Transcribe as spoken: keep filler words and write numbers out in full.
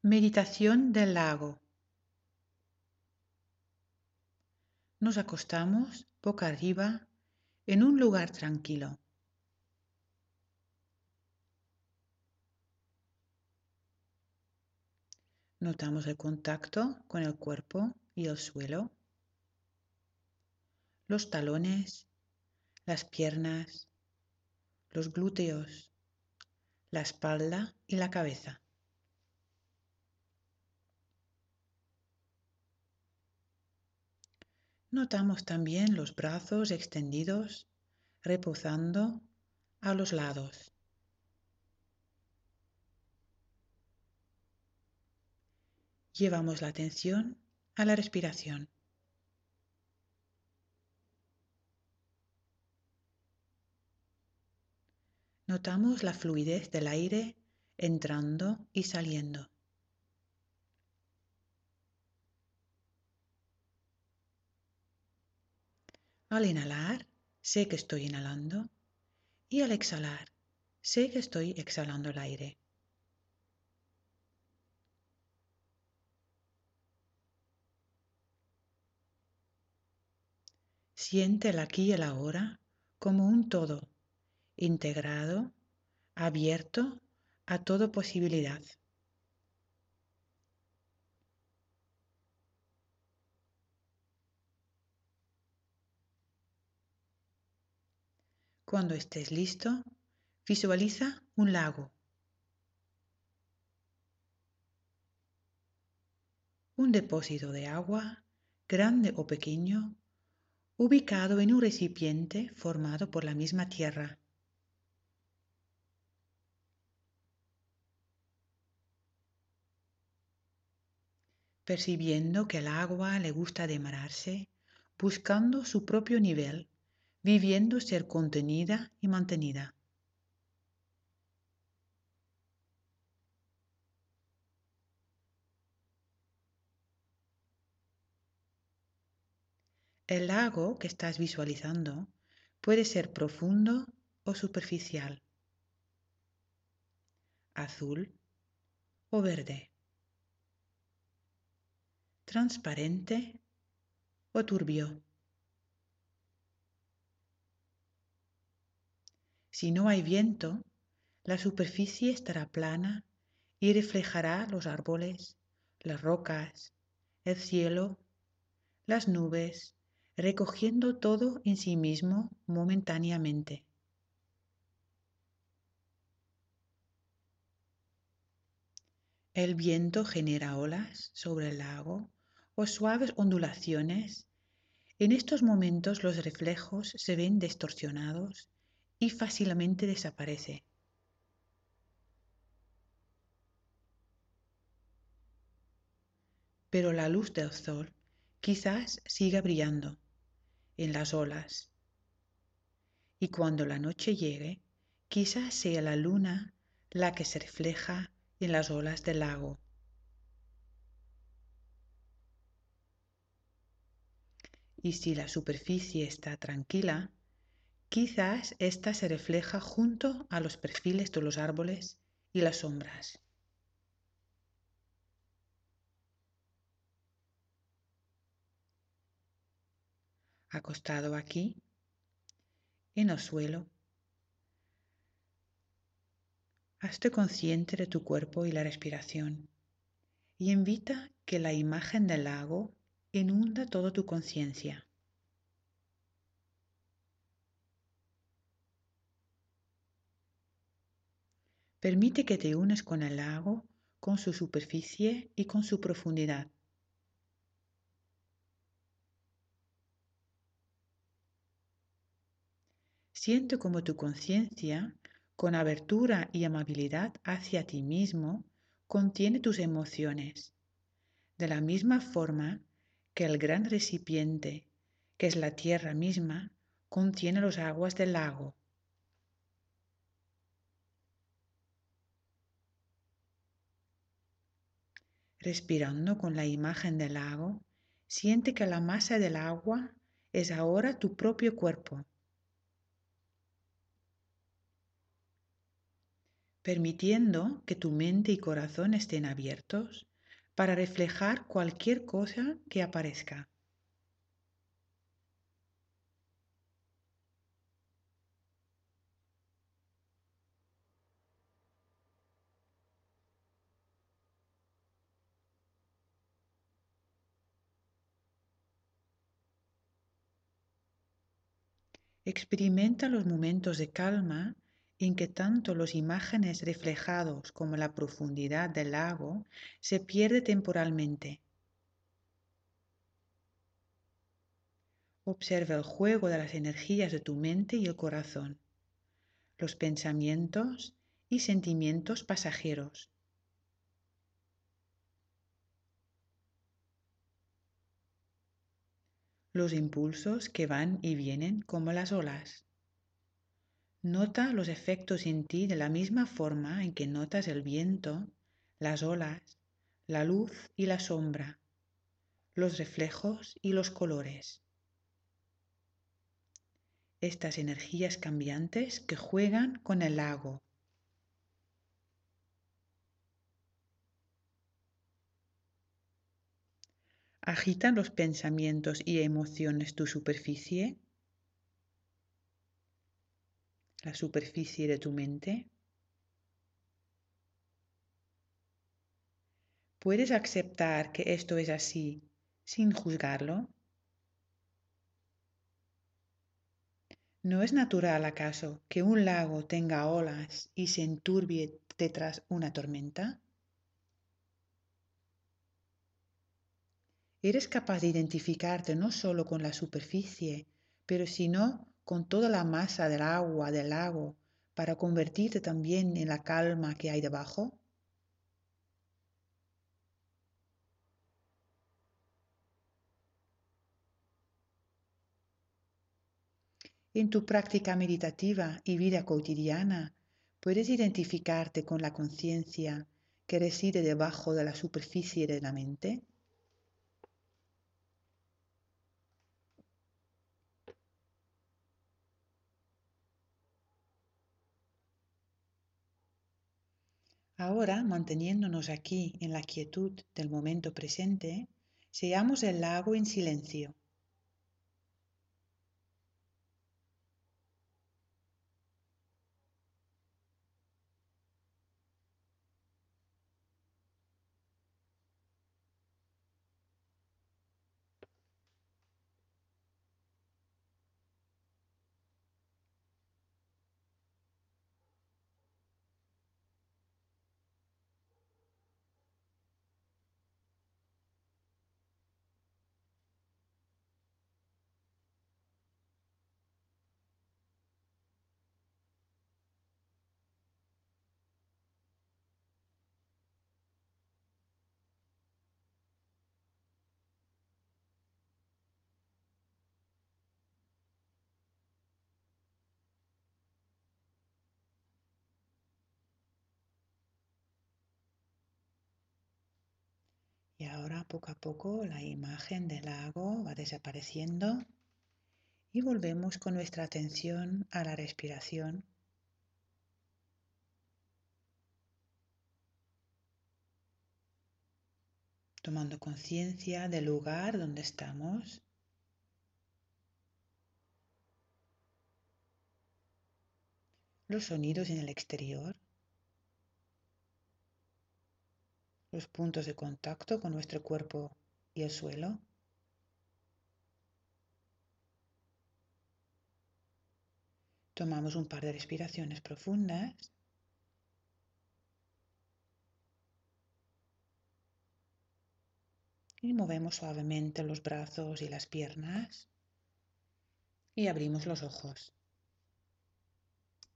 Meditación del lago. Nos acostamos boca arriba en un lugar tranquilo. Notamos el contacto con el cuerpo y el suelo, los talones, las piernas, los glúteos, la espalda y la cabeza. Notamos también los brazos extendidos, reposando a los lados. Llevamos la atención a la respiración. Notamos la fluidez del aire entrando y saliendo. Al inhalar, sé que estoy inhalando y al exhalar, sé que estoy exhalando el aire. Siente el aquí y el ahora como un todo, integrado, abierto a toda posibilidad. Cuando estés listo, visualiza un lago. Un depósito de agua, grande o pequeño, ubicado en un recipiente formado por la misma tierra. Percibiendo que el agua le gusta demorarse, buscando su propio nivel, viviendo ser contenida y mantenida. El lago que estás visualizando puede ser profundo o superficial, azul o verde, transparente o turbio. Si no hay viento, la superficie estará plana y reflejará los árboles, las rocas, el cielo, las nubes, recogiendo todo en sí mismo momentáneamente. El viento genera olas sobre el lago o suaves ondulaciones. En estos momentos los reflejos se ven distorsionados y fácilmente desaparece. Pero la luz del sol quizás siga brillando en las olas, y cuando la noche llegue, quizás sea la luna la que se refleja en las olas del lago. Y si la superficie está tranquila, quizás ésta se refleja junto a los perfiles de los árboles y las sombras. Acostado aquí, en el suelo, hazte consciente de tu cuerpo y la respiración y invita que la imagen del lago inunda toda tu conciencia. Permite que te unas con el lago, con su superficie y con su profundidad. Siente como tu conciencia, con abertura y amabilidad hacia ti mismo, contiene tus emociones, de la misma forma que el gran recipiente, que es la tierra misma, contiene las aguas del lago. Respirando con la imagen del lago, siente que la masa del agua es ahora tu propio cuerpo. permitiendo que tu mente y corazón estén abiertos para reflejar cualquier cosa que aparezca. Experimenta los momentos de calma en que tanto las imágenes reflejados como la profundidad del lago se pierde temporalmente. Observa el juego de las energías de tu mente y el corazón, los pensamientos y sentimientos pasajeros. Los impulsos que van y vienen como las olas. Nota los efectos en ti de la misma forma en que notas el viento, las olas, la luz y la sombra, los reflejos y los colores. Estas energías cambiantes que juegan con el lago. ¿Agitan los pensamientos y emociones tu superficie? ¿La superficie de tu mente? ¿Puedes aceptar que esto es así sin juzgarlo? ¿No es natural acaso que un lago tenga olas y se enturbie detrás una tormenta? Eres capaz de identificarte no solo con la superficie, pero sino con toda la masa del agua del lago para convertirte también en la calma que hay debajo. En tu práctica meditativa y vida cotidiana, puedes identificarte con la conciencia que reside debajo de la superficie de la mente. Ahora, manteniéndonos aquí en la quietud del momento presente, seamos el lago en silencio. Y ahora poco a poco la imagen del lago va desapareciendo y volvemos con nuestra atención a la respiración. Tomando conciencia del lugar donde estamos, los sonidos en el exterior, los puntos de contacto con nuestro cuerpo y el suelo. Tomamos un par de respiraciones profundas y movemos suavemente los brazos y las piernas y abrimos los ojos.